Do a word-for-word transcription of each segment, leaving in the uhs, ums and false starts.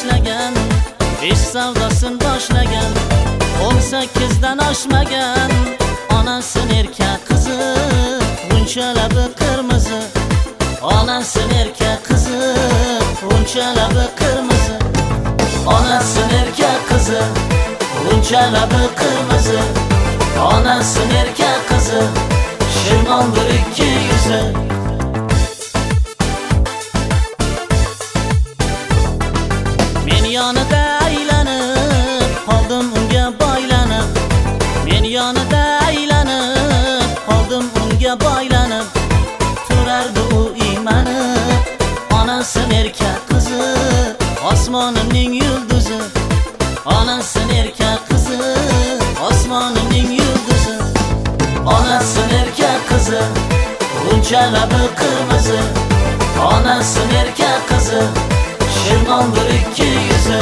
boshlagan, ish savdosin boshlagan, o'n sakkizdan oshmagan. Onasi erkak qizi, uncha labi qirmizi. Onasi erkak qizi, uncha labi qirmizi. Onasi erkak qizi, uncha labi qirmizi. Onasi erkak qizi, shirmondir ikki yuzi. Men yonida aylanib qoldim unga boylanib. Men yonida aylanib qoldim unga boylanib. Turardi u iymanib, onasi erkak qizi, osmonimning yulduzi. Onasi erkak qizi, osmonimning yulduzi. Onasi erkak qizi, uncha labi qirmizi. Onasi erkak qizi, shirmondir ikki yuzi.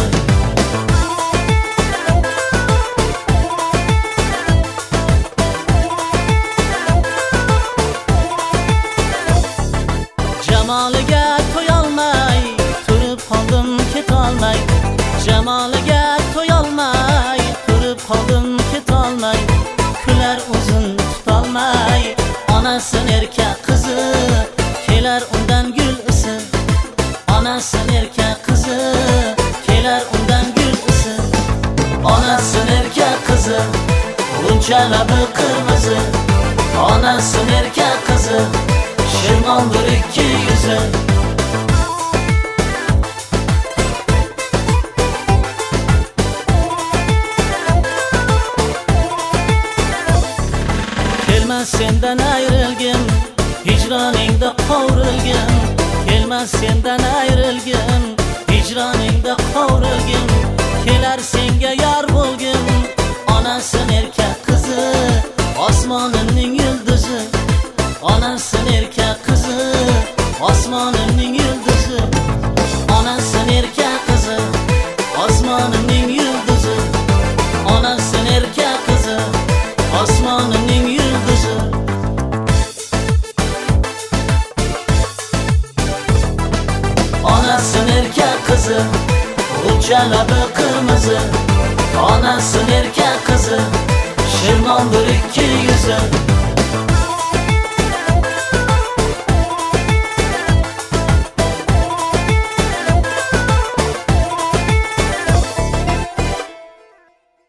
Jamoliga to'yolmay turib qoldim ketolmay. Jamoliga to'yolmay turib qoldim ketolmay. Kular uzun tutolmay. Onasi erkak qizi, kelar undan gul isi. Onasi erkak qizi, kelar undan gul isi. Onasi erkak qizi, uncha labi qirmizi. Onasi erkak qizi, shirmondir ikki yuzi. Kelmas sendan ayrilgim, hijroningda qovrilgim. Kelmas sendan ayrilgim, hijroningda qovrilgim. Kelar senga yor bo'lgim. Onasi erkak qizi, osmonimning yulduzi. Onasi erkak qizi, osmonimning yulduzi. Onasi erkak qizi, osmonimning yulduzi. Onasi erkak qizi, osmonimning yulduzi. Onasi erkak qizi, uncha labi qirmizi. Onasi erkak qizi, shirmondir ikki yuzi.